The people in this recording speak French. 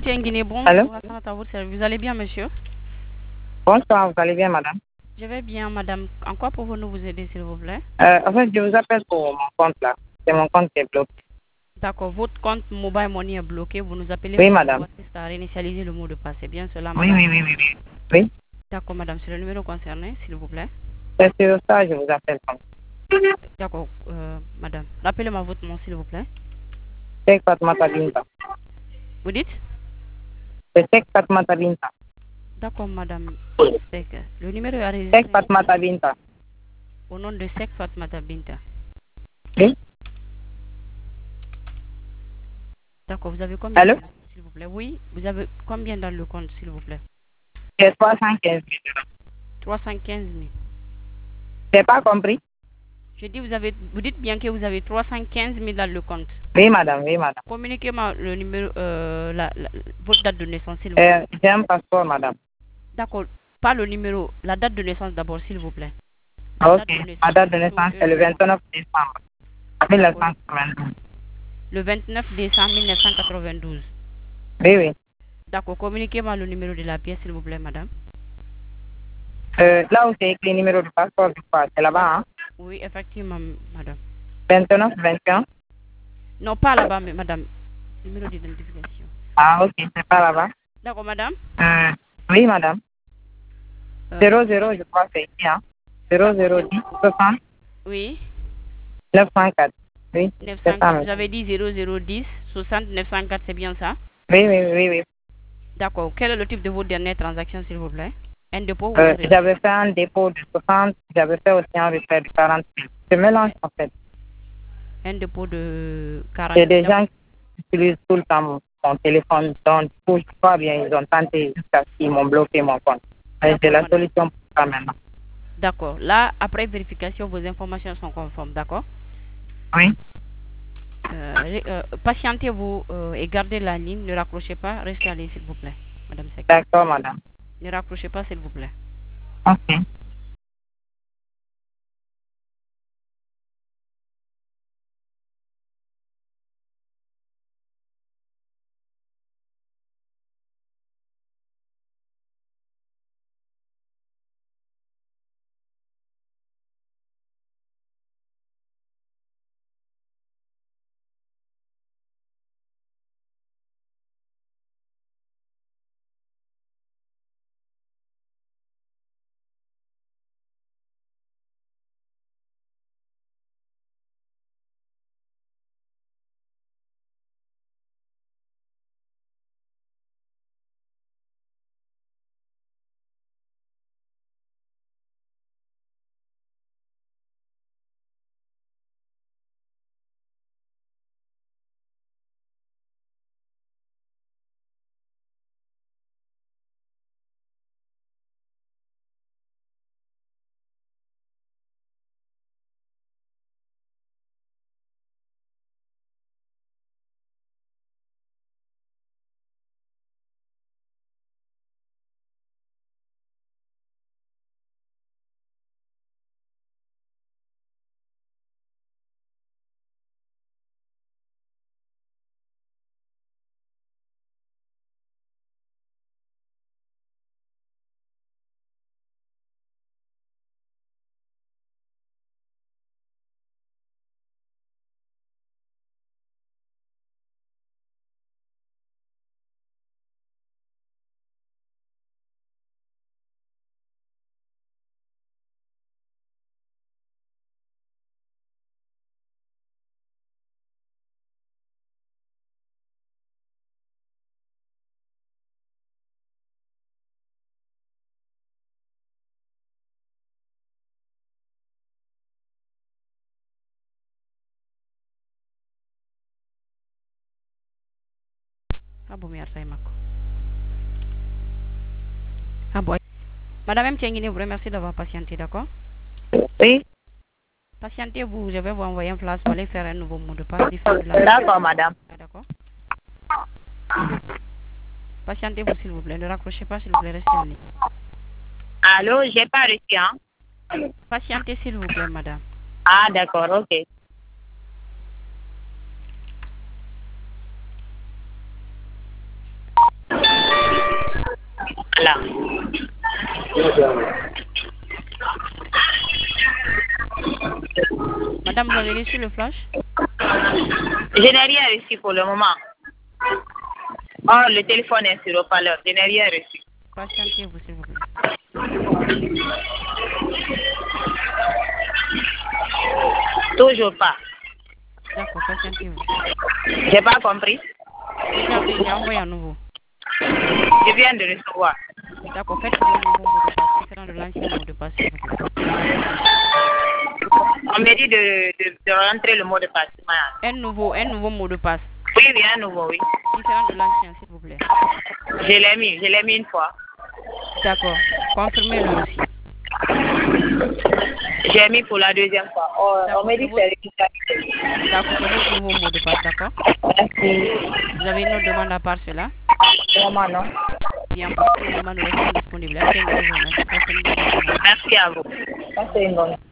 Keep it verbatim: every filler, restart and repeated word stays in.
Tienguiné, bonjour. Allô? À votre service. Vous allez bien, monsieur? Bonsoir, vous allez bien, madame? Je vais bien, madame. En quoi pouvons-nous vous aider, s'il vous plaît? Euh, en fait, je vous appelle pour mon compte là. C'est mon compte qui est bloqué. D'accord. Votre compte Mobile Money est bloqué. Vous nous appelez Oui, pour madame. savoir si ça a réinitialisé le mot de passe. C'est bien cela, Oui, madame? oui, oui, oui, oui. Oui, D'accord, madame. C'est le numéro concerné, s'il vous plaît. c'est sur ça que je vous appelle. D'accord, euh, madame. Rappelez-moi votre nom, s'il vous plaît. C'est Fatmata Binta. Vous dites? C'est Sek Fatmata Binta. D'accord, madame. Sek. Le numéro est Sek enregistré Fatmata Binta. au nom de Sek Fatmata Binta. Oui. D'accord, vous avez combien, Allô? s'il vous plaît? Oui, vous avez combien dans le compte, s'il vous plaît? C'est trois cent quinze mille. trois cent quinze mille. J'ai pas compris? Je dis, vous avez, vous dites bien que vous avez trois cent quinze mille dans le compte. Oui, madame, oui, madame. Communiquez-moi le numéro, euh, la, la- votre date de naissance, s'il vous plaît. Euh, j'ai un passeport, madame. D'accord, pas le numéro, la date de naissance d'abord, s'il vous plaît. La Ok. date de naissance. Ma date de le jour naissance, et c'est le le mois. vingt-neuf décembre D'accord, mille neuf cent quatre-vingt-douze. le vingt-neuf décembre mille neuf cent quatre-vingt-douze. Oui, oui. D'accord, communiquez-moi le numéro de la pièce, s'il vous plaît, madame. Euh, là où c'est écrit le numéro du passeport, je crois, c'est là-bas, hein? Oui, effectivement, madame. vingt-neuf vingt et un. Non, pas là-bas, mais madame. Numéro d'identification. Ah, ok, c'est pas là-bas. D'accord, madame. Euh, oui, madame. Euh, zéro zéro, je crois que c'est ici, hein. zéro zéro dix soixante oui, neuf cent quatre. Oui, c'est ça. neuf cent quatre. Même. Vous avez dit zéro zéro dix soixante neuf cent quatre, c'est bien ça? Oui, oui, oui, oui. D'accord. Quel est le type de votre dernière transaction, s'il vous plaît? Un dépôt ou un Euh, retrait? j'avais fait un dépôt de soixante, j'avais fait aussi un retrait de quarante mille. Je mélange, en fait. Un dépôt de quarante J'ai mille. des gens qui utilisent tout le temps mon, mon téléphone, donc pour je crois bien, ils ont tenté jusqu'à ce qu'ils m'ont bloqué mon compte. Et j'ai D'accord, la madame. solution pour ça maintenant. D'accord. Là, après vérification, vos informations sont conformes, d'accord? Oui, Euh, euh, patientez-vous euh, et gardez la ligne. Ne raccrochez pas. Restez en ligne, s'il vous plaît, madame Sek. d'accord, madame. Ne raccrochez pas, s'il vous plaît. Ok. Ah bon, merci, Mako. Ah bon. Madame Mtiengine, vous remercie d'avoir patienté, d'accord? Oui, Patientez-vous, je vais vous envoyer un flash pour aller faire un nouveau mot de passe. Du fait de la... d'accord, madame. Ah, d'accord. Patientez-vous, s'il vous plaît. Ne raccrochez pas, s'il vous plaît. Restez en ligne. Allô, j'ai pas reçu, hein? Patientez, s'il vous plaît, madame. Ah, d'accord, ok. Voilà. Madame, vous avez reçu le flash? Je n'ai rien reçu pour le moment. Oh, le téléphone est sur haut-parleur. Je n'ai rien reçu. Patientez-vous, s'il vous plaît. Toujours pas. D'accord, patientez-vous. J'ai pas compris. Regardez, j'ai envoyé à nouveau. Je viens de recevoir. D'accord, faites le nouveau mot de passe, différent de l'ancien mot de passe, s'il vous plaît. On m'a dit de, de, de rentrer le mot de passe. Un nouveau, un nouveau mot de passe. Oui, oui, un nouveau, oui. Différent de l'ancien, s'il vous plaît. Je l'ai mis, je l'ai mis une fois. D'accord, confirmez-le aussi. J'ai mis pour la deuxième fois. Oh, on m'a dit que c'est régulier. D'accord, c'est votre nouveau mot de passe, d'accord? Merci. Vous avez une autre demande à part cela? Vraiment, non. Bien, pour tout le moment, nous restons disponibles. Excellente journée. Passez une bonne journée. Merci à vous. Passez une bonne.